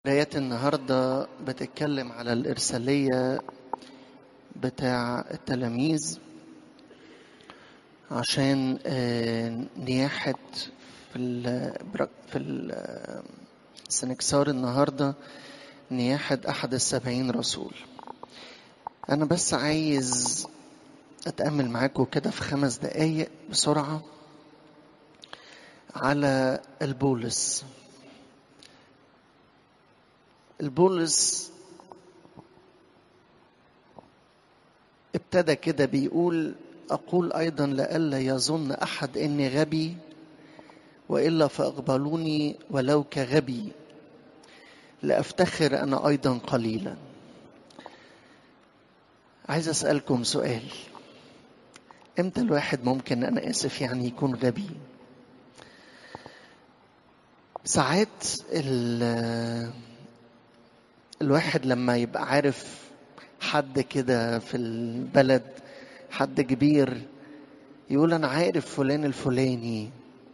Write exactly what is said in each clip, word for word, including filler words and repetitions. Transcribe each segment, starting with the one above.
آيات النهاردة بتتكلم على الإرسالية بتاع التلاميذ عشان آه، نياحة في ال في ال- السنكسار النهاردة نياحة أحد السبعين رسول. أنا بس عايز أتأمل معاكم كده في خمس دقايق بسرعة على البولس. البولس ابتدى كده بيقول: أقول أيضا لئلا يظن أحد إني غبي، وإلا فاقبلوني ولو كغبي، لأفتخر أنا أيضا قليلا. عايز أسألكم سؤال: إمتى الواحد ممكن، أنا آسف يعني، يكون غبي؟ ساعات ال- الواحد لما يبقى عارف حد كده في البلد، حد كبير، يقول أنا عارف فلان الفلاني،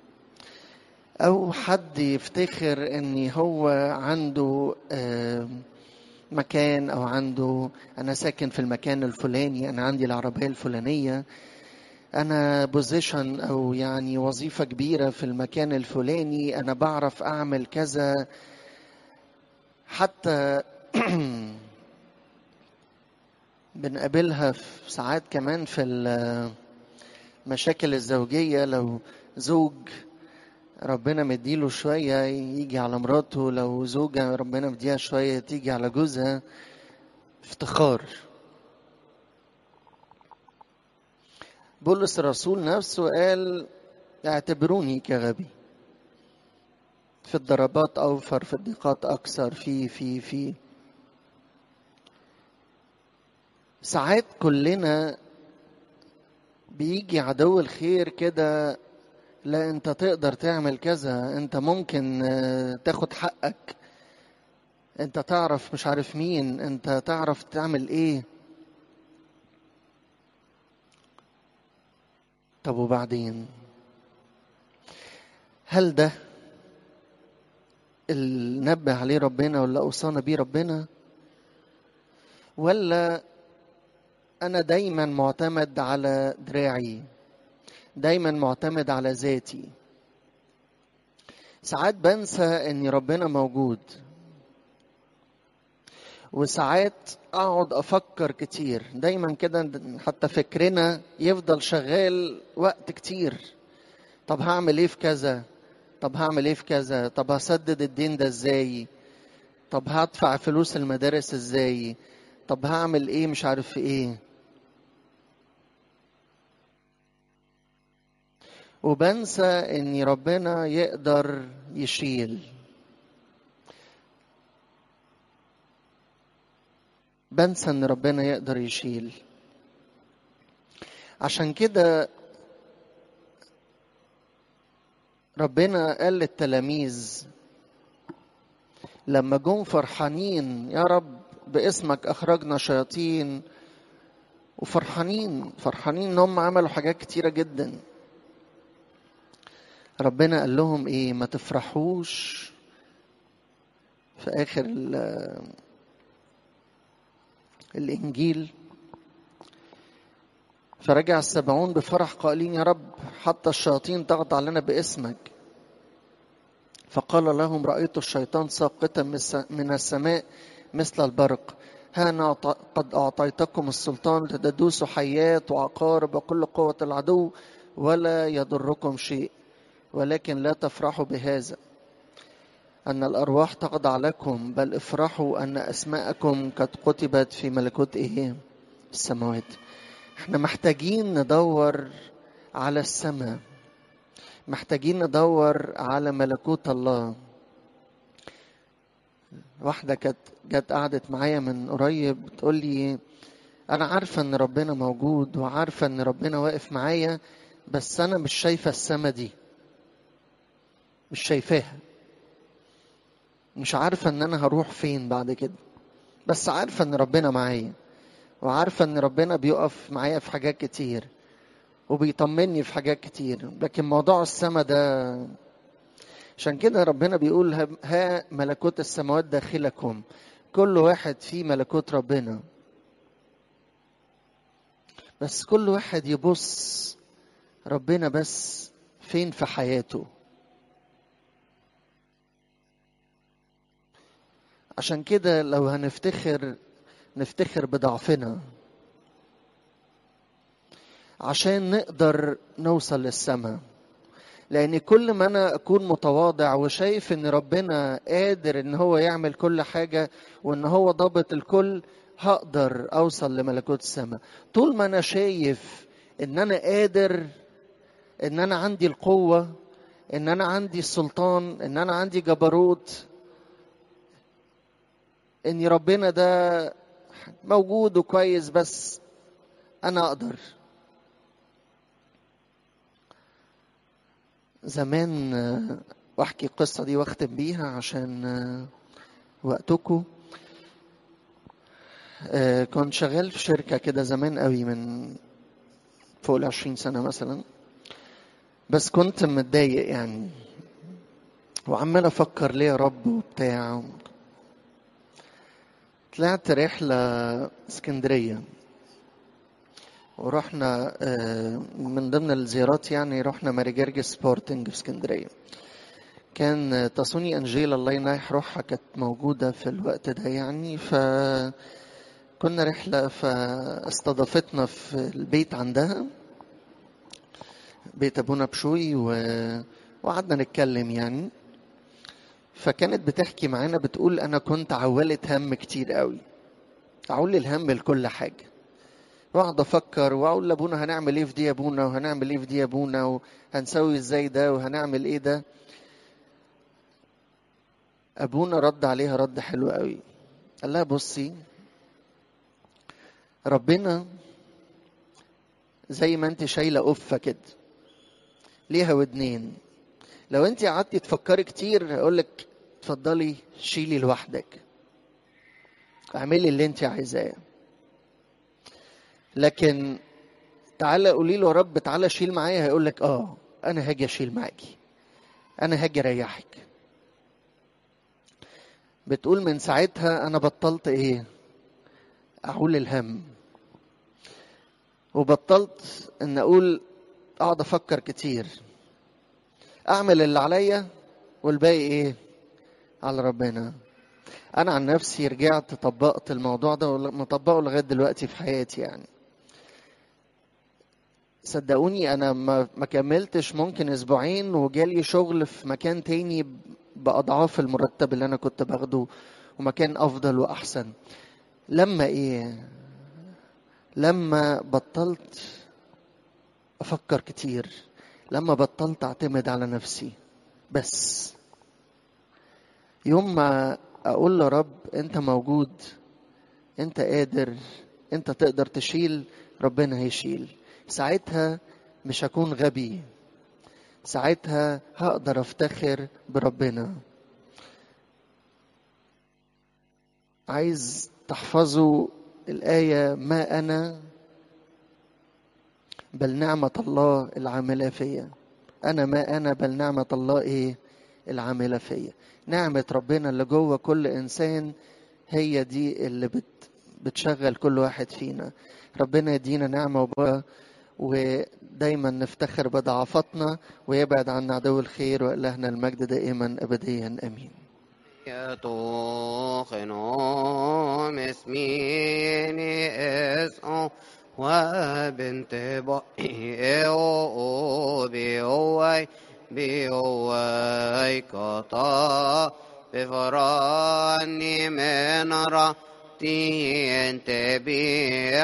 أو حد يفتخر إن هو عنده آه، مكان، أو عنده، أنا ساكن في المكان الفلاني، أنا عندي العربية الفلانية، أنا بوزيشن أو يعني وظيفة كبيرة في المكان الفلاني، أنا بعرف أعمل كذا. حتى بنقابلها في ساعات كمان في المشاكل الزوجية. لو زوج ربنا مديله شوية يجي على مراته، لو زوجة ربنا مديها شوية تيجي على جوزها. افتخار. بولس الرسول نفسه قال: اعتبروني كغبي، في الضربات أوفر، في الضيقات أكثر، في في في ساعات كلنا بيجي عدو الخير كده: لا انت تقدر تعمل كذا، انت ممكن آه، تاخد حقك، انت تعرف مش عارف مين، انت تعرف تعمل ايه. طب وبعدين؟ هل ده اللي نبه عليه ربنا ولا أوصانا بيه ربنا؟ ولا أنا دايما معتمد على دراعي، دايما معتمد على ذاتي؟ ساعات بنسى ان ربنا موجود، وساعات اقعد افكر كتير دايما كده، حتى فكرنا يفضل شغال وقت كتير. طب هعمل ايه في كذا؟ طب هعمل ايه في كذا؟ طب هسدد الدين ده ازاي؟ طب هدفع فلوس المدارس ازاي؟ طب هعمل ايه مش عارف في ايه. وبنسى ان ربنا يقدر يشيل. بنسى ان ربنا يقدر يشيل. عشان كده ربنا قال للتلاميذ لما جم فرحانين: يا رب باسمك اخرجنا شياطين، وفرحانين فرحانين ان هم عملوا حاجات كتيرة جدا. ربنا قال لهم ايه؟ ما تفرحوش. في اخر ال- الانجيل: فرجع السبعون بفرح قائلين: يا رب حتى الشياطين تخضع لنا باسمك. فقال لهم: رأيت الشيطان ساقطا من السماء مثل البرق. ها أنا قد أعطيتكم السلطان تدوسوا حيات وعقارب وكل قوة العدو، ولا يضركم شيء. ولكن لا تفرحوا بهذا أن الأرواح تخضع لكم، بل افرحوا أن أسماءكم قد كتبت في ملكوت إيه؟ السماوات. احنا محتاجين ندور على السماء، محتاجين ندور على ملكوت الله. واحدة كانت جت قعدت معايا من قريب بتقول لي: أنا عارفة إن ربنا موجود، وعارفة إن ربنا واقف معايا، بس أنا مش شايفة السما دي، مش شايفاها، مش عارفة إن أنا هروح فين بعد كده، بس عارفة إن ربنا معايا، وعارفة إن ربنا بيقف معايا في حاجات كتير، وبيطمني في حاجات كتير، لكن موضوع السما ده عشان كده ربنا بيقول ها ملكوت السماوات داخلكم. كل واحد فيه ملكوت ربنا، بس كل واحد يبص ربنا بس فين في حياته. عشان كده لو هنفتخر نفتخر بضعفنا عشان نقدر نوصل للسماء. لأن كل ما أنا أكون متواضع وشايف إن ربنا قادر إن هو يعمل كل حاجة وإن هو ضابط الكل، هقدر أوصل لملكوت السماء. طول ما أنا شايف إن أنا قادر، إن أنا عندي القوة، إن أنا عندي السلطان، إن أنا عندي جبروت، إن ربنا ده موجود وكويس، بس أنا أقدر. زمان واحكي القصة دي واختم بيها عشان وقتكم. كنت شغال في شركة كده زمان قوي، من فوق العشرين سنة مثلا، بس كنت متضايق يعني، وعمال أفكر ليه يا رب وبتاع. طلعت رحلة اسكندرية، ورحنا من ضمن الزيارات يعني رحنا ماري جرجس سبورتنج في اسكندرية. كان تصوني أنجيلا الله ينايح روحها كانت موجودة في الوقت ده يعني، فكنا رحلة فاستضافتنا في البيت عندها، بيت أبونا بشوي، وقعدنا نتكلم يعني. فكانت بتحكي معانا بتقول أنا كنت عولة هم كتير قوي، أعول الهم لكل حاجة، واقعد افكر واقول لابونا هنعمل ايه في دي يا ابونا، وهنعمل ايه في دي يا ابونا، وهنسوي ازاي ده، وهنعمل ايه ده. ابونا رد عليها رد حلو قوي، قال لها بصي، ربنا زي ما انت شايله قفه كده ليها ودنين، لو انت قعدتي تفكري كتير اقول لك اتفضلي شيلي لوحدك، اعملي اللي انت عايزاه، لكن تعالى قولي له يا رب تعالى شيل معايا، هيقول لك اه انا هاجي اشيل معاكي، انا هاجي اريحك. بتقول من ساعتها انا بطلت ايه اعول الهم، وبطلت ان اقول اقعد افكر كتير، اعمل اللي عليا والباقي ايه على ربنا. انا عن نفسي رجعت طبقت الموضوع ده ومطبقه لغايه دلوقتي في حياتي يعني. صدقوني انا ما ما كملتش ممكن اسبوعين وجالي شغل في مكان تاني باضعاف المرتب اللي انا كنت باخده، ومكان افضل واحسن. لما ايه لما بطلت افكر كتير، لما بطلت اعتمد على نفسي بس. يوم ما اقول له رب انت موجود، انت قادر، انت تقدر تشيل، ربنا هيشيل. ساعتها مش هكون غبي، ساعتها هقدر افتخر بربنا. عايز تحفظوا الآية ما أنا بل نعمة الله العاملة فيا. أنا ما أنا بل نعمة الله إيه العاملة فيا. نعمة ربنا اللي جوه كل إنسان هي دي اللي بت بتشغل كل واحد فينا. ربنا يدينا نعمة وبركة، ودايما نفتخر بضعفاتنا، ويبعد عنا عدو الخير، وإلهنا المجد دائما أبديا أمين. يتوخنهم اسميني اسقو وبنت بقي او بيوي بيوي كتا بفراني من رأتي انت بي